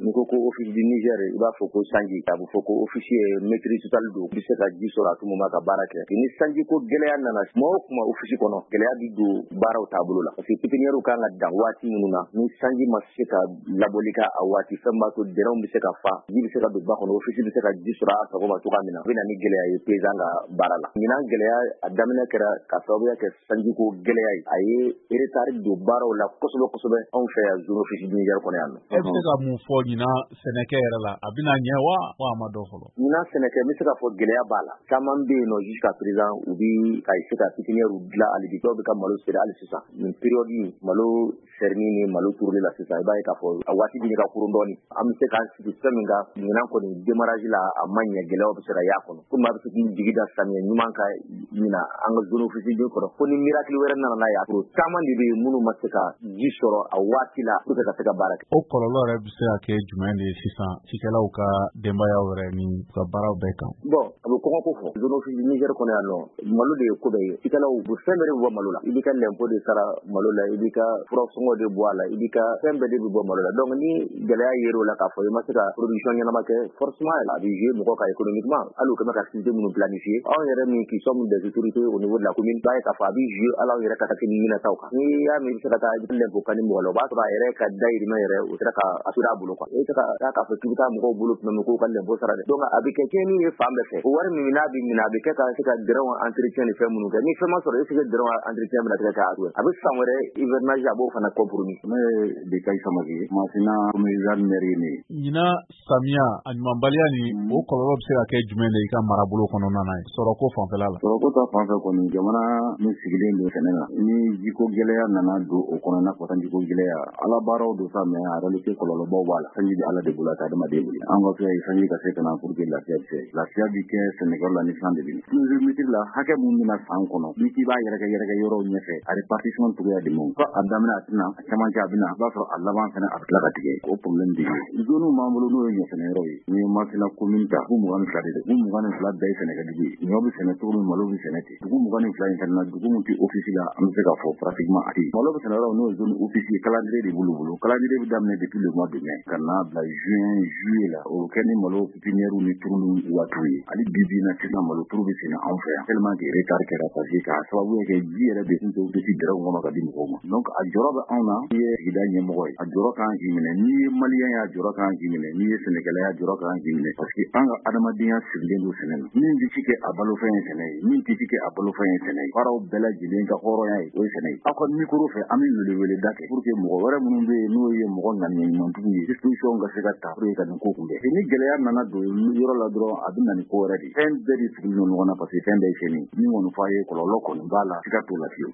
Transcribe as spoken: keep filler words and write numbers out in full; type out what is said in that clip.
ni ko ko office du Niger i b'a fɔ ko sanji a bɛ fɔ ko officier maîtrise totale don bi se ka ji sɔrɔ a tumu ma ka baara kɛ ni sanji ko gɛlɛya nana kuma o kuma office kɔnɔ gɛlɛya bi don baaraw taabolo la parce que pépinière kan ka dan waati minnu na ni sanji ma se ka labɔli ka a waati fɛn b'a to dɛrɛnw bɛ se ka fa ji bɛ se ka don ba kɔnɔ office bɛ se ka ji sɔrɔ a sago ma cogoya min na a bɛ na ni gɛlɛya ye paysan ka baara la ɲinan gɛlɛya a daminɛ kɛra ka sababuya kɛ sanji ko gɛlɛya ye a ye retard don baaraw la kosɛbɛ kosɛbɛ anw fɛ yan zone office du Niger kɔnɔ yan nɔ. E bɛ se ka mun fɔ ɲinan sɛnɛkɛ yɛrɛ la a bɛna ɲɛ wa wa a ma dɔ fɔlɔ. ɲinan sɛnɛkɛ n bɛ se ka fɔ gɛlɛya b'a la caman bɛ yen nɔ jusqu'à présent u bɛ ka se ka pépinière dilan hali bi dɔw bɛ ka malo seri hali sisan nin période malo sɛrini ni malo turuli la sisan i b'a ye k'a fɔ a waati bɛ ka kurun dɔɔnin an bɛ se k'an sigi fɛn min kan ɲinan kɔni démarrage la a ma ɲɛ gɛlɛyaw bɛ se ka y'a kɔnɔ komi a bɛ se k'i jigi da samiyɛ ɲuman kan ɲina an ka zone office du kɔnɔ fo ni miracle wɛrɛ nana n'a ye a caman de bɛ yen minnu ma se ka ji sɔrɔ a waati la pour que ka se ka baara kɛ. O kɔlɔlɔ yɛrɛ bɛ se ka kɛ jumɛn de ye sisan cikɛlaw ka denbayaw yɛrɛ ni ka baaraw bɛɛ kan. bon a bɛ kɔngɔ ko fɔ zone office du Niger kɔnɔ yan nɔ malo de ye ko bɛɛ ye cikɛlaw u fɛn bɛɛ de bɛ bɔ malo la i b'i ka l'impôt de sara malo la i b'i ka furasɔngɔ de bɔ a la i b'i ka fɛn bɛɛ de bɛ bɔ malo la donc ni gɛlɛya yer'o la k'a fɔ i ma se ka production ɲɛnama kɛ forcément a bɛ jouer mɔgɔ kan économiquement hali u kɛ bɛ ka activité minnu planifier anw yɛrɛ min qui sommes des autorités au niveau de la commune b'a ye k'a fɔ a bɛ jouer hali anw yɛrɛ ka kɛ ni ɲinataw kan n'i y'a mɛn i bɛ se ka taa l'impôt kani mɔgɔ la o b'a sɔrɔ a yɛrɛ ka dayirimɛ yɛrɛ o sera ka assurer a bolo quoi i bɛ se ka taa k'a fɔ k'i bɛ taa mɔgɔw bolo tuma min k'u ka l'impôt sara dɛ donc a bɛ kɛ tiɲɛni ye fan bɛɛ fɛ o wari min n'a bɛ minɛ a bɛ kɛ ka se ka dɛrɛnw entretien ni fɛn minnu kɛ ni fɛn ma sɔrɔ est ce que dɛrɛnw entretien bɛna se ka kɛ a tugun a bɛ san wɛrɛ hivernage a b'o fana compromis. ne ye Bekayi Samake ye masina communal maire ye ne ye. ɲinan samiya a ɲumanbaliya ni o kɔlɔlɔ bɛ se ka kɛ jumɛn de i ka marabolo kɔnɔna na ye sɔrɔko fanfɛla la. sɔrɔko ta fanfɛ kɔni jamana min sigilen don sɛnɛ na ni jiko gɛlɛya nana don o kɔnɔ n'a fɔ jiko gɛlɛya ala baaraw don sa mais en réalité kɔlɔlɔbaw b'a la sanji bɛ ala de bolo a tɛ adamaden bolo an ka fɛ sanji ka se ka na pour que lafiya bɛ se lafiya bɛ kɛ sɛnɛgali la ni san de bɛ pluviométrie la hakɛ mun bɛna san kɔnɔ n'i k'i b'a yɛrɛkɛ yɛrɛkɛ yɔrɔw ɲɛfɛ a répartition cogoya de man ɲi a daminɛ a tɛna a camancɛ a bɛna a b'a sɔrɔ a laban fana a bɛ tila ka tigɛ o problème de ye zone b'an bolo n'o ye ɲɛsɛnɛ yɔrɔ ye ni ye Masina commune ta dugu mugan ni fila de don dugu mugan ni fila bɛɛ ye sɛnɛkɛdugu ye ɲɔ bɛ sɛnɛ cogo min malo bɛ sɛnɛ ten dugu mugan ni fila in fana na dugu min tɛ office la an bɛ se k'a fɔ pratiquement a tɛ yen malo bɛ sɛnɛ yɔrɔ n'o ye zone office ye calendrier de b'olu bolo calendrier bɛ daminɛ depuis le mois de mai ka n'a bila juin juillet la o kɛ ni malo pépinière ni turu ni waatiw ye hali bi bi in na sisan malo turu bɛ sɛnɛ anw fɛ yan tellement que retard kɛra parce que k'a sababu kɛ ji yɛrɛ de tun tɛ office dɛrɛw kɔnɔ ka di mɔgɔw ma donc a jɔyɔrɔ bɛ anw na n'i ye sigida ɲɛmɔgɔ ye a jɔyɔrɔ kan k'i minɛ n'i ye maliyɛn y'a jɔyɔrɔ kan k'i minɛ n'i ye sɛnɛkɛla y'a jɔyɔrɔ kan k'i minɛ parce que an ka adamadenya sigilen don sɛnɛ na min tɛ ci kɛ a balofɛn ye sɛnɛ ye min tɛ ci kɛ a balofɛn ye sɛnɛ ye baaraw bɛɛ lajɛlen ka hɔrɔnya ye o ye sɛnɛ ye aw ka micro fɛ an bɛ wele wele da kɛ pour que mɔgɔ wɛrɛ minnu bɛ yen n'o ye mɔgɔ ŋaniya ɲumantigiw ye disposition ka se ka ta pour que ka nin ko kunbɛn ni gɛlɛya nana don yɔrɔ la dɔrɔn a bɛ na ni ko wɛrɛ de fɛn bɛɛ de sigilen don ɲɔgɔn na parce que fɛn bɛɛ ye cɛnni min kɔni fɔ a ye kɔlɔlɔ kɔni b'a la siga t'o la fiyewu.